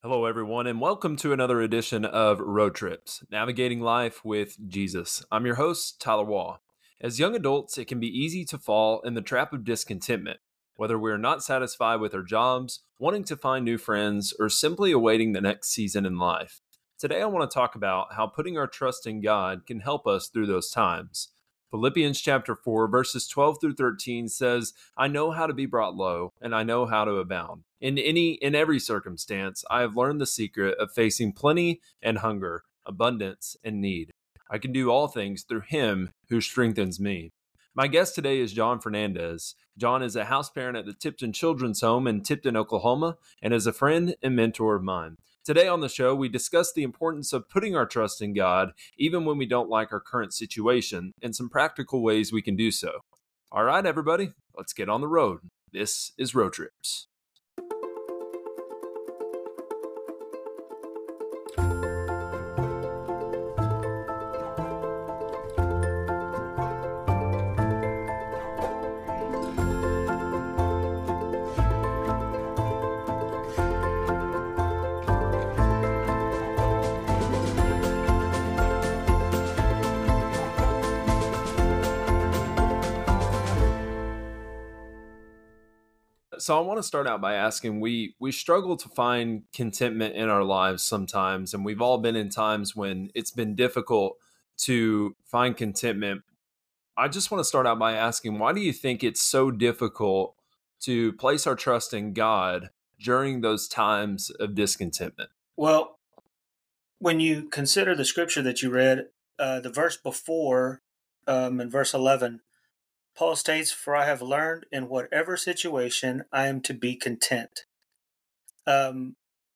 Hello, everyone, and welcome to another edition of Road Trips, Navigating Life with Jesus. I'm your host, Tyler Waugh. As young adults, it can be easy to fall in the trap of discontentment, whether we're not satisfied with our jobs, wanting to find new friends, or simply awaiting the next season in life. Today, I want to talk about how putting our trust in God can help us through those times. Philippians chapter 4, verses 12 through 13 says, I know how to be brought low, and I know how to abound. In every circumstance, I have learned the secret of facing plenty and hunger, abundance and need. I can do all things through him who strengthens me. My guest today is John Fernandez. John is a house parent at the Tipton Children's Home in Tipton, Oklahoma, and is a friend and mentor of mine. Today on the show, we discuss the importance of putting our trust in God, even when we don't like our current situation, and some practical ways we can do so. All right, everybody, let's get on the road. This is Road Trips. So I want to start out by asking, we struggle to find contentment in our lives sometimes, and we've all been in times when it's been difficult to find contentment. I just want to start out by asking, why do you think it's so difficult to place our trust in God during those times of discontentment? Well, when you consider the scripture that you read, the verse before, in verse 11, Paul states, For I have learned in whatever situation I am to be content. Um,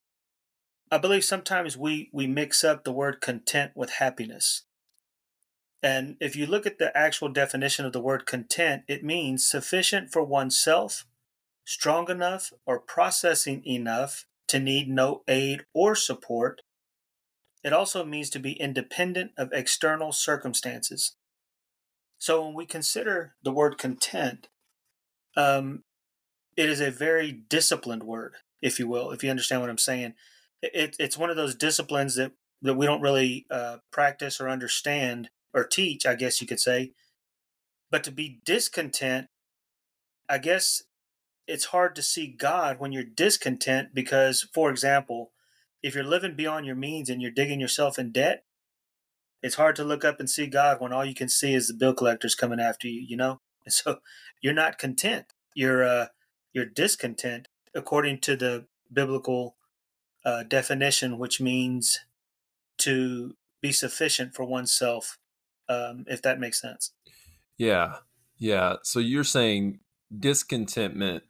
I believe sometimes we mix up the word content with happiness. And if you look at the actual definition of the word content, it means sufficient for oneself, strong enough or processing enough to need no aid or support. It also means to be independent of external circumstances. So when we consider the word content, um, it is a very disciplined word, if you will, if you understand what I'm saying. It's one of those disciplines that we don't really practice or understand or teach, I guess you could say. But to be discontent, I guess it's hard to see God when you're discontent because, for example, if you're living beyond your means and you're digging yourself in debt, it's hard to look up and see God when all you can see is the bill collectors coming after you, you know? And so you're not content. You're discontent according to the biblical definition, which means to be sufficient for oneself, if that makes sense. Yeah, yeah. So you're saying discontentment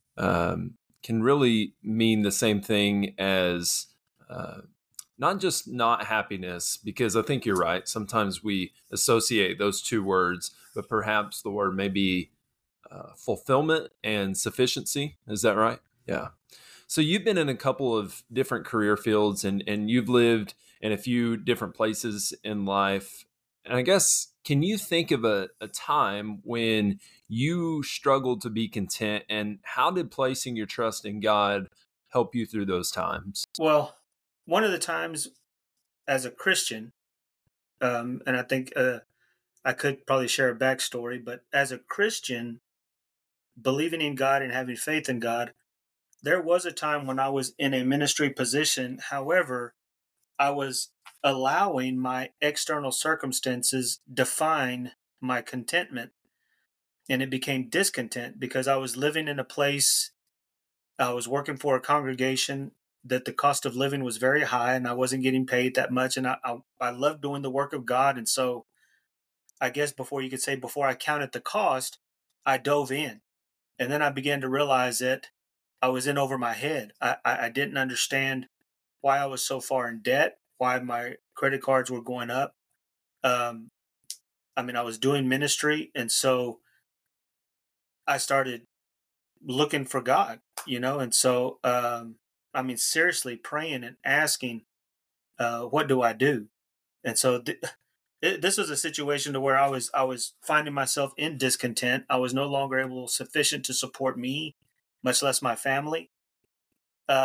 can really mean the same thing as uh, not just not happiness, because I think you're right. Sometimes we associate those two words, but perhaps the word may be fulfillment and sufficiency. Is that right? Yeah. So you've been in a couple of different career fields and you've lived in a few different places in life. And I guess, can you think of a time when you struggled to be content, and how did placing your trust in God help you through those times? Well, one of the times as a Christian, and I think I could probably share a backstory, but as a Christian, believing in God and having faith in God, there was a time when I was in a ministry position. However, I was allowing my external circumstances define my contentment, and it became discontent because I was living in a place, I was working for a congregation that the cost of living was very high and I wasn't getting paid that much. And I loved doing the work of God. And so I guess before I counted the cost, I dove in. And then I began to realize that I was in over my head. I didn't understand why I was so far in debt, why my credit cards were going up. Um, I was doing ministry. And so I started looking for God, and so, seriously praying and asking, what do I do? And so this was a situation to where I was finding myself in discontent. I was no longer able sufficient to support me, much less my family.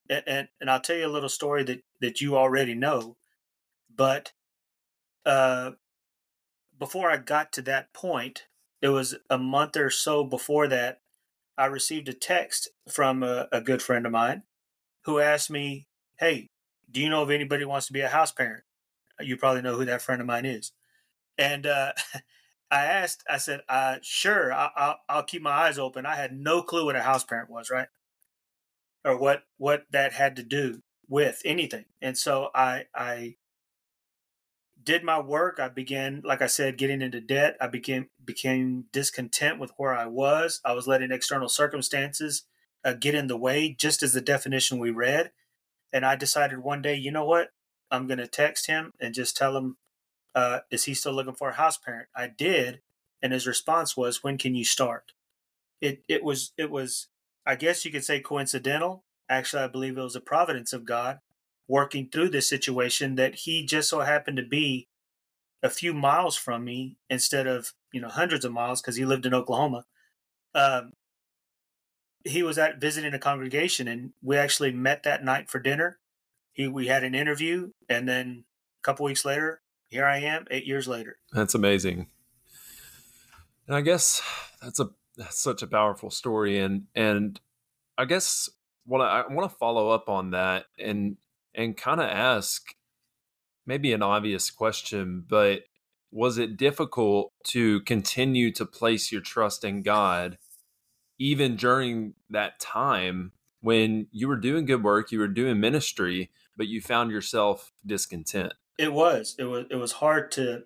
and I'll tell you a little story that you already know, but uh, before I got to that point, it was a month or so before that, I received a text from a good friend of mine who asked me, "Hey, do you know if anybody wants to be a house parent?" You probably know who that friend of mine is. And I said, sure, I'll keep my eyes open. I had no clue what a house parent was, right? Or what that had to do with anything. And so I did my work. I began, like I said, getting into debt. I became discontent with where I was. I was letting external circumstances get in the way, just as the definition we read. And I decided one day, you know what? I'm going to text him and just tell him, is he still looking for a house parent? I did, and his response was, "When can you start?" It was I guess you could say coincidental. Actually, I believe it was a providence of God working through this situation that he just so happened to be a few miles from me instead of hundreds of miles because he lived in Oklahoma. Um, he was at visiting a congregation, and we actually met that night for dinner. We had an interview, and then a couple weeks later, here I am, 8 years later. That's amazing. And I guess that's such a powerful story. And I guess what I want to follow up on that and kind of ask maybe an obvious question, but was it difficult to continue to place your trust in God even during that time when you were doing good work, you were doing ministry, but you found yourself discontent? It was hard to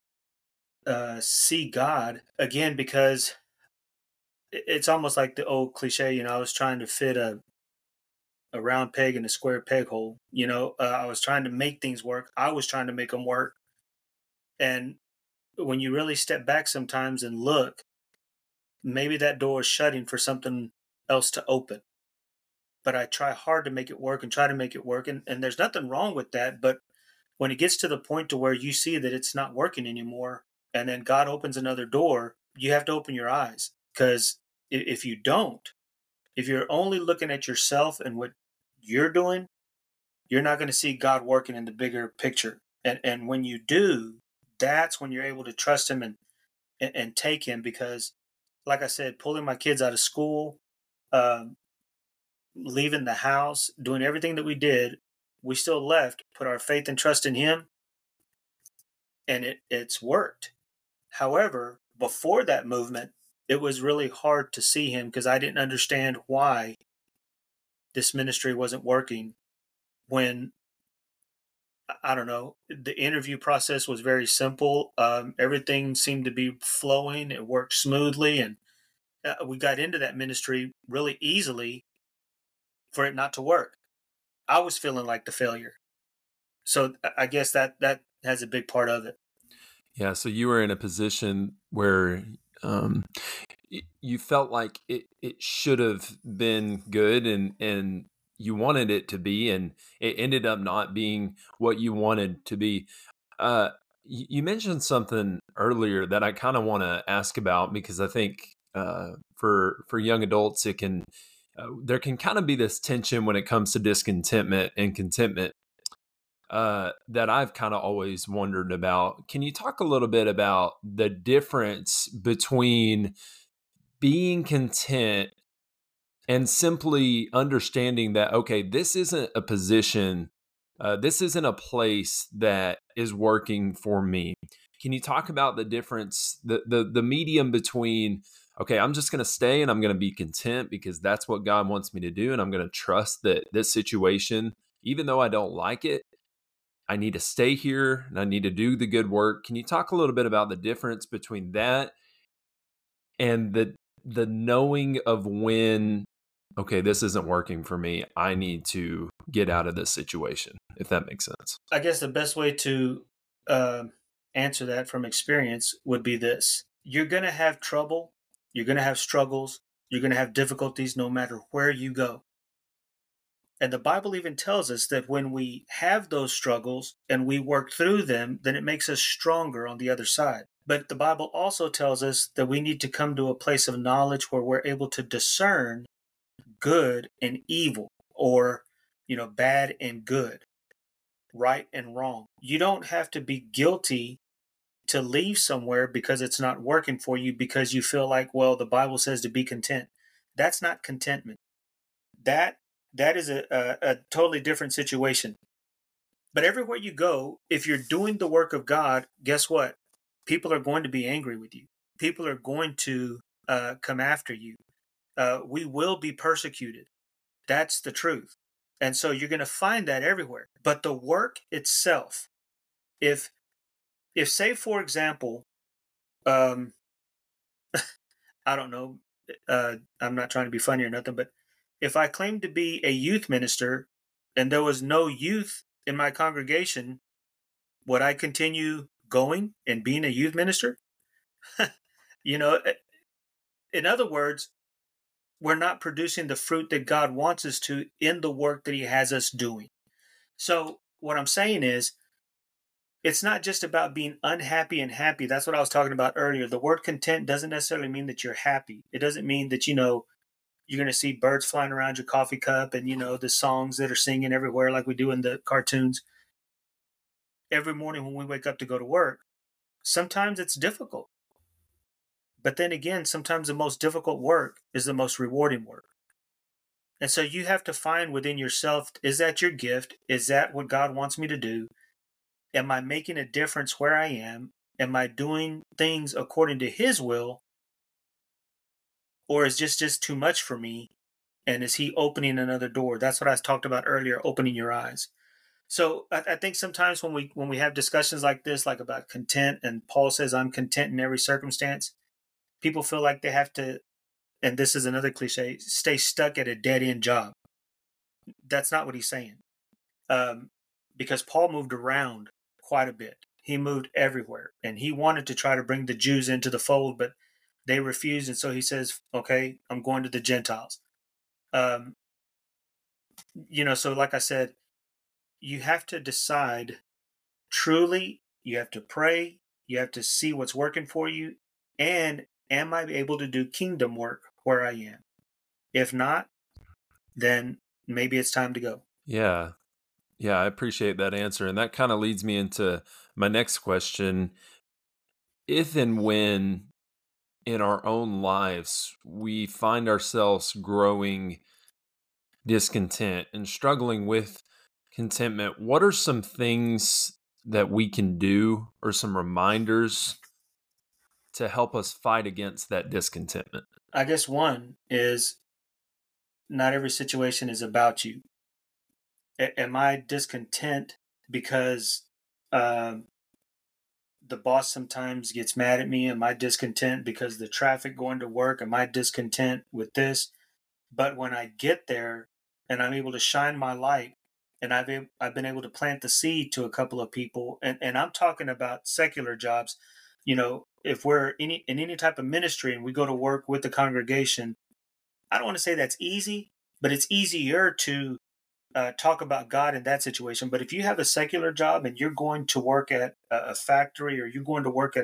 see God again because it's almost like the old cliche. I was trying to fit a round peg in a square peg hole. I was trying to make things work. I was trying to make them work. And when you really step back sometimes and look, maybe that door is shutting for something else to open. But I try hard to make it work and try to make it work. And there's nothing wrong with that. But when it gets to the point to where you see that it's not working anymore, and then God opens another door, you have to open your eyes. Because if you don't, if you're only looking at yourself and what you're doing, you're not going to see God working in the bigger picture. And when you do, that's when you're able to trust him and take him. Because like I said, pulling my kids out of school, um, leaving the house, doing everything that we did, we still left, put our faith and trust in him, and it's worked. However, before that movement, it was really hard to see him because I didn't understand why this ministry wasn't working when, I don't know, the interview process was very simple. Everything seemed to be flowing. It worked smoothly. And we got into that ministry really easily for it not to work. I was feeling like the failure. So I guess that has a big part of it. Yeah, so you were in a position where um, you felt like it should have been good and you wanted it to be, and it ended up not being what you wanted to be. You mentioned something earlier that I kind of want to ask about because I think for young adults, it can there can kind of be this tension when it comes to discontentment and contentment that I've kind of always wondered about. Can you talk a little bit about the difference between being content and simply understanding that, okay, this isn't a position, this isn't a place that is working for me? Can you talk about the difference, the medium between, okay, I'm just going to stay and I'm going to be content because that's what God wants me to do, and I'm going to trust that this situation, even though I don't like it, I need to stay here and I need to do the good work. Can you talk a little bit about the difference between that and the knowing of when, okay, this isn't working for me, I need to get out of this situation, if that makes sense? I guess the best way to uh, answer that from experience would be this: you're going to have trouble, you're going to have struggles, you're going to have difficulties no matter where you go. And the Bible even tells us that when we have those struggles and we work through them, then it makes us stronger on the other side. But the Bible also tells us that we need to come to a place of knowledge where we're able to discern good and evil, or bad and good, right and wrong. You don't have to be guilty to leave somewhere because it's not working for you because you feel like, well, the Bible says to be content. That's not contentment. That is a totally different situation. But everywhere you go, if you're doing the work of God, guess what? People are going to be angry with you. People are going to come after you. We will be persecuted. That's the truth. And so you're going to find that everywhere. But the work itself, if say, for example, I don't know, I'm not trying to be funny or nothing, but if I claimed to be a youth minister and there was no youth in my congregation, would I continue going and being a youth minister? In other words, we're not producing the fruit that God wants us to in the work that He has us doing. So what I'm saying is, it's not just about being unhappy and happy. That's what I was talking about earlier. The word content doesn't necessarily mean that you're happy. It doesn't mean that, you're going to see birds flying around your coffee cup and, the songs that are singing everywhere like we do in the cartoons. Every morning when we wake up to go to work, sometimes it's difficult. But then again, sometimes the most difficult work is the most rewarding work. And so you have to find within yourself, is that your gift? Is that what God wants me to do? Am I making a difference where I am? Am I doing things according to His will? Or is just too much for me? And is He opening another door? That's what I talked about earlier, opening your eyes. So I think sometimes when we have discussions like this, like about content, and Paul says, I'm content in every circumstance, people feel like they have to, and this is another cliche, stay stuck at a dead-end job. That's not what he's saying. Because Paul moved around quite a bit. He moved everywhere, and he wanted to try to bring the Jews into the fold, but they refused. And so he says, okay, I'm going to the Gentiles. So like I said, you have to decide truly, you have to pray, you have to see what's working for you, and am I able to do kingdom work where I am? If not, then maybe it's time to go. Yeah. Yeah, I appreciate that answer. And that kind of leads me into my next question. If and when in our own lives we find ourselves growing discontent and struggling with contentment, what are some things that we can do or some reminders to help us fight against that discontentment? I guess one is, not every situation is about you. Am I discontent because the boss sometimes gets mad at me? Am I discontent because the traffic going to work? Am I discontent with this? But when I get there and I'm able to shine my light, and I've been able to plant the seed to a couple of people, and I'm talking about secular jobs. If we're in any type of ministry and we go to work with the congregation, I don't want to say that's easy, but it's easier to talk about God in that situation. But if you have a secular job and you're going to work at a factory, or you're going to work at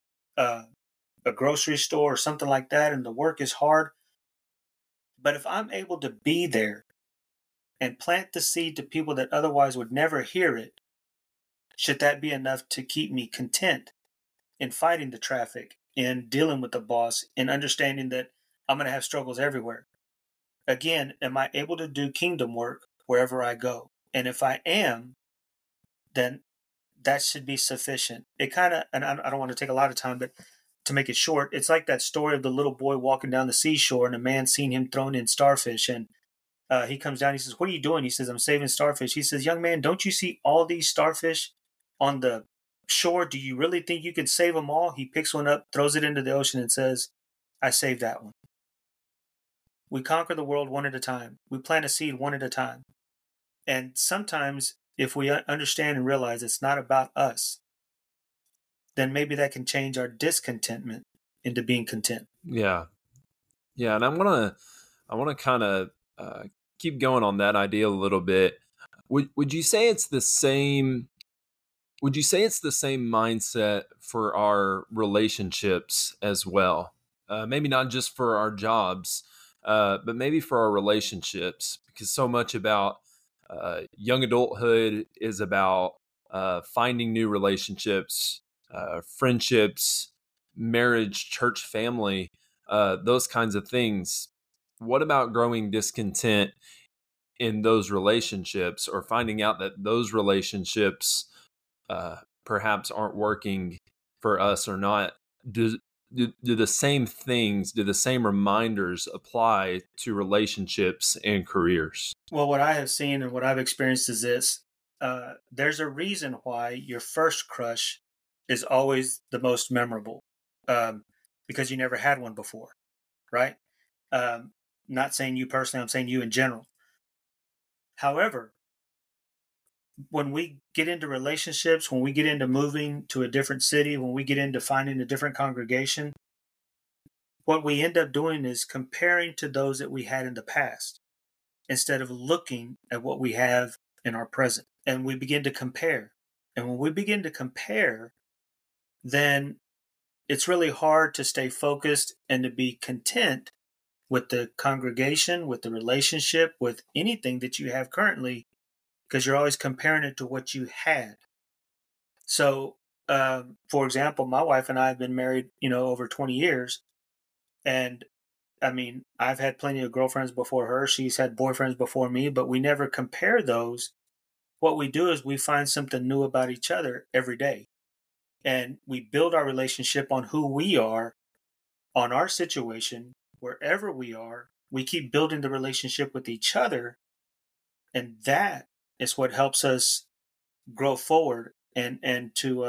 a grocery store or something like that, and the work is hard, but if I'm able to be there and plant the seed to people that otherwise would never hear it, should that be enough to keep me content in fighting the traffic, in dealing with the boss, in understanding that I'm going to have struggles everywhere? Again, am I able to do kingdom work wherever I go? And if I am, then that should be sufficient. It kind of, and I don't want to take a lot of time, but to make it short, it's like that story of the little boy walking down the seashore and a man seen him thrown in starfish. And he comes down, he says, what are you doing? He says, I'm saving starfish. He says, young man, don't you see all these starfish on the shore? Do you really think you can save them all? He picks one up, throws it into the ocean, and says, I saved that one. We conquer the world one at a time. We plant a seed one at a time. And sometimes if we understand and realize it's not about us, then maybe that can change our discontentment into being content. Yeah. Yeah. And I want to kind of keep going on that idea a little bit. Would you say it's the same? Would you say it's the same mindset for our relationships as well? Maybe not just for our jobs, but maybe for our relationships, because so much about Young adulthood is about finding new relationships, friendships, marriage, church, family, those kinds of things. What about growing discontent in those relationships, or finding out that those relationships perhaps aren't working for us or not? Do the same things, do the same reminders apply to relationships and careers? Well, what I have seen and what I've experienced is this: there's a reason why your first crush is always the most memorable, um, because you never had one before, right? Um, Not saying you personally, I'm saying you in general. However, when we get into relationships, when we get into moving to a different city, when we get into finding a different congregation, what we end up doing is comparing to those that we had in the past instead of looking at what we have in our present. And we begin to compare. And when we begin to compare, then it's really hard to stay focused and to be content with the congregation, with the relationship, with anything that you have currently, because you're always comparing it to what you had. So, for example, my wife and I have been married, over 20 years. And I mean, I've had plenty of girlfriends before her. She's had boyfriends before me, but we never compare those. What we do is we find something new about each other every day. And we build our relationship on who we are, on our situation, wherever we are. We keep building the relationship with each other. And that is what helps us grow forward and to,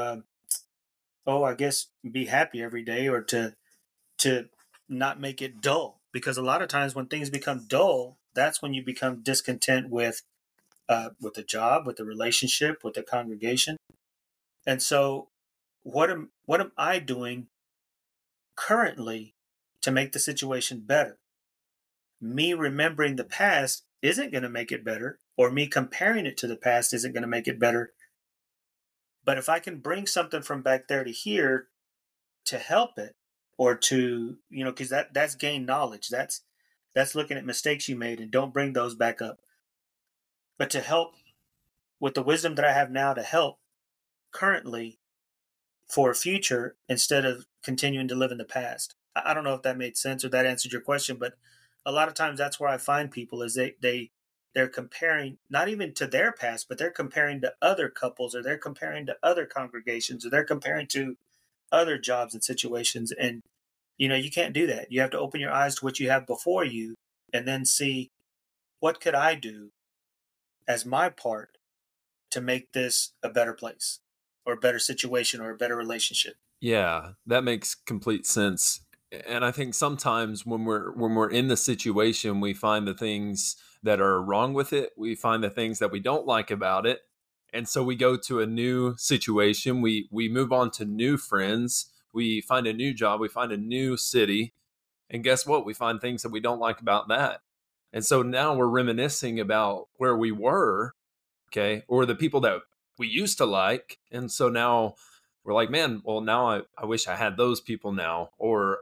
I guess, be happy every day, or to not make it dull. Because a lot of times when things become dull, that's when you become discontent with the job, with the relationship, with the congregation. And so, what am I doing currently to make the situation better? Me remembering the past isn't going to make it better, or me comparing it to the past isn't going to make it better. But if I can bring something from back there to here to help it, or to, because that's gain knowledge. That's looking at mistakes you made and don't bring those back up. But to help with the wisdom that I have now, to help currently for a future instead of continuing to live in the past. I don't know if that made sense or that answered your question, but a lot of times that's where I find people is they're comparing not even to their past, but they're comparing to other couples, or they're comparing to other congregations, or they're comparing to other jobs and situations. And you can't do that. You have to open your eyes to what you have before you, and then see, what could I do as my part to make this a better place, or a better situation, or a better relationship. Yeah, that makes complete sense. And I think sometimes when we're in the situation, we find the things that are wrong with it. We find the things that we don't like about it. And so we go to a new situation. We move on to new friends. We find a new job. We find a new city. And guess what? We find things that we don't like about that. And so now we're reminiscing about where we were, okay, or the people that we used to like. And so now we're like, man, well, now I wish I had those people now, or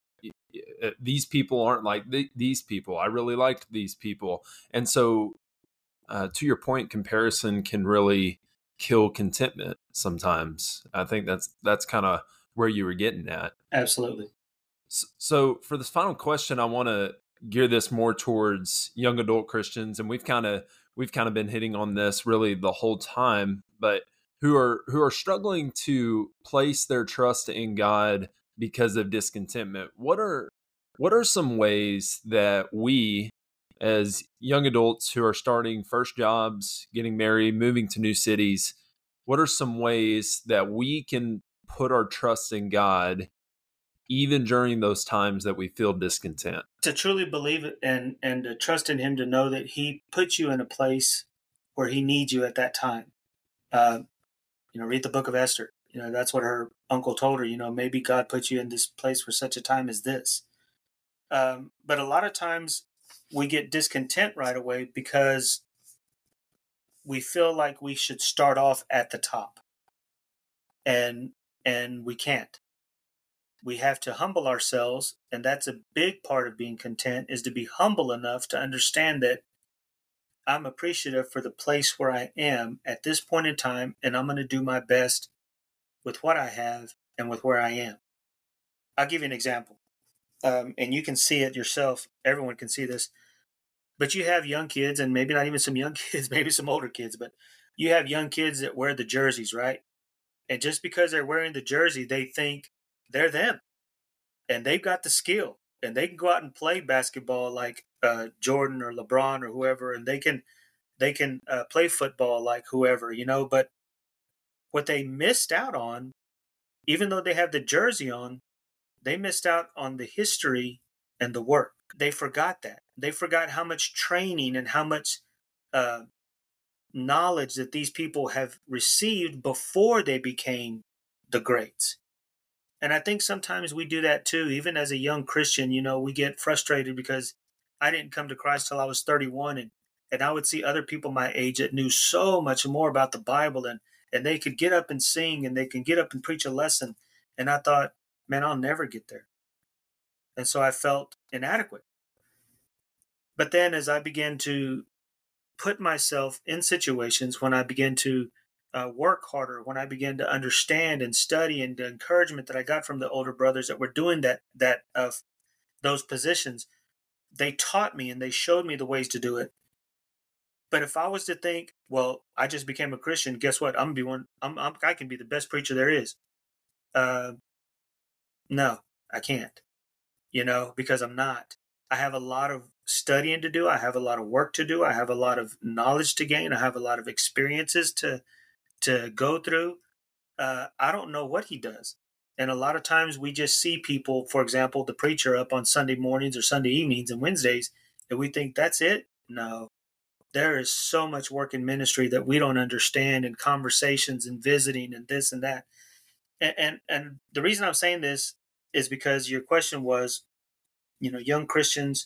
these people aren't like these people. I really liked these people. And so, to your point, comparison can really kill contentment sometimes. I think that's kind of where you were getting at. Absolutely. So for this final question, I want to gear this more towards young adult Christians, and we've kind of been hitting on this really the whole time, but who are struggling to place their trust in God because of discontentment. What are some ways that we, as young adults who are starting first jobs, getting married, moving to new cities, what are some ways that we can put our trust in God even during those times that we feel discontent? To truly believe it, and to trust in Him, to know that He puts you in a place where He needs you at that time. Uh, read the book of Esther. That's what her uncle told her. Maybe God put you in this place for such a time as this. But a lot of times we get discontent right away because we feel like we should start off at the top, and we can't. We have to humble ourselves, and that's a big part of being content, is to be humble enough to understand that I'm appreciative for the place where I am at this point in time, and I'm going to do my best with what I have and with where I am. I'll give you an example, and you can see it yourself. Everyone can see this. But you have young kids, and maybe not even some young kids, maybe some older kids, but you have young kids that wear the jerseys, right? And just because they're wearing the jersey, they think they're them and they've got the skill and they can go out and play basketball like Jordan or LeBron or whoever, and they can play football like whoever, you know. But what they missed out on, even though they have the jersey on, they missed out on the history and the work. They forgot that. They forgot how much training and how much uh, knowledge that these people have received before they became the greats. And I think sometimes we do that too. Even as a young Christian, you know, we get frustrated because I didn't come to Christ till I was 31, and I would see other people my age that knew so much more about the Bible, and they could get up and sing and they can get up and preach a lesson. And I thought, man, I'll never get there. And so I felt inadequate. But then as I began to put myself in situations, when I began to work harder, when I began to understand and study, and the encouragement that I got from the older brothers that were doing that of those positions, they taught me and they showed me the ways to do it. But if I was to think, well, I just became a Christian, guess what? I'm gonna be one. I can be the best preacher there is. Uh, no, I can't. You know, because I'm not. I have a lot of studying to do. I have a lot of work to do. I have a lot of knowledge to gain. I have a lot of experiences to go through. I don't know what he does. And a lot of times we just see people, for example, the preacher up on Sunday mornings or Sunday evenings and Wednesdays, and we think that's it. No, there is so much work in ministry that we don't understand, and conversations and visiting and this and that. And the reason I'm saying this is because your question was, you know, young Christians,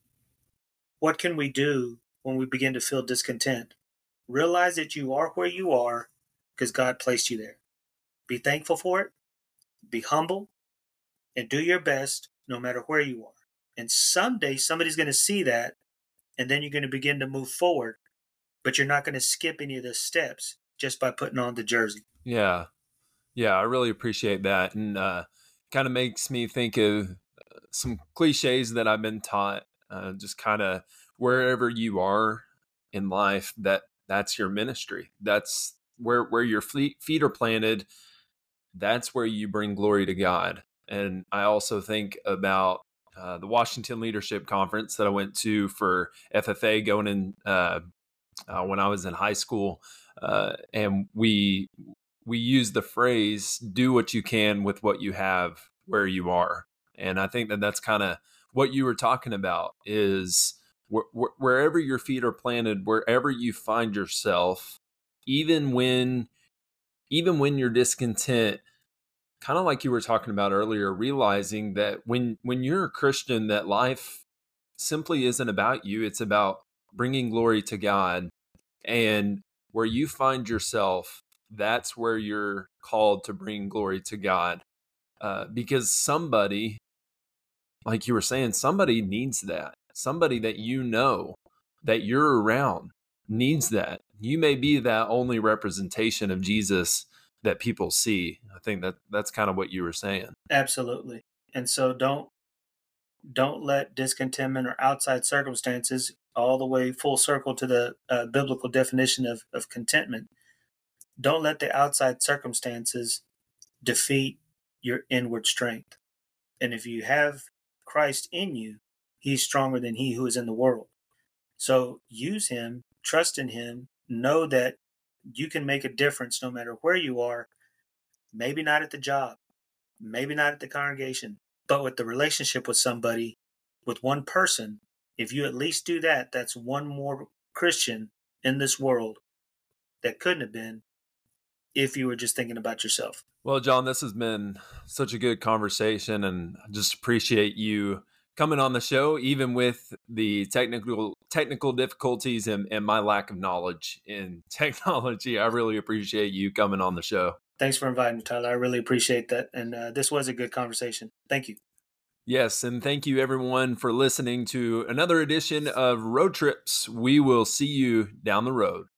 what can we do when we begin to feel discontent? Realize that you are where you are because God placed you there. Be thankful for it, be humble, and do your best no matter where you are. And someday somebody's going to see that, and then you're going to begin to move forward, but you're not going to skip any of the steps just by putting on the jersey. Yeah. Yeah, I really appreciate that. And kind of makes me think of some cliches that I've been taught, just kind of wherever you are in life, that's your ministry. That's where your feet are planted. That's where you bring glory to God. And I also think about the Washington Leadership Conference that I went to for FFA going in when I was in high school. And we use the phrase, do what you can with what you have where you are. And I think that that's kind of what you were talking about is wherever your feet are planted, wherever you find yourself, even when you're discontent, kind of like you were talking about earlier, realizing that when you're a Christian, that life simply isn't about you. It's about bringing glory to God. And where you find yourself, that's where you're called to bring glory to God. Because somebody, like you were saying, somebody needs that. Somebody that you know, that you're around, needs that. You may be that only representation of Jesus that people see. I think that's kind of what you were saying. Absolutely. And so don't let discontentment or outside circumstances, all the way full circle to the biblical definition of contentment, don't let the outside circumstances defeat your inward strength. And if you have Christ in you, he's stronger than he who is in the world. So use him, trust in him, know that you can make a difference no matter where you are, maybe not at the job, maybe not at the congregation, but with the relationship with somebody, with one person. If you at least do that, that's one more Christian in this world that couldn't have been if you were just thinking about yourself. Well, John, this has been such a good conversation, and I just appreciate you coming on the show, even with the technical difficulties and my lack of knowledge in technology. I really appreciate you coming on the show. Thanks for inviting me, Tyler. I really appreciate that. And this was a good conversation. Thank you. Yes, and thank you everyone for listening to another edition of Road Trips. We will see you down the road.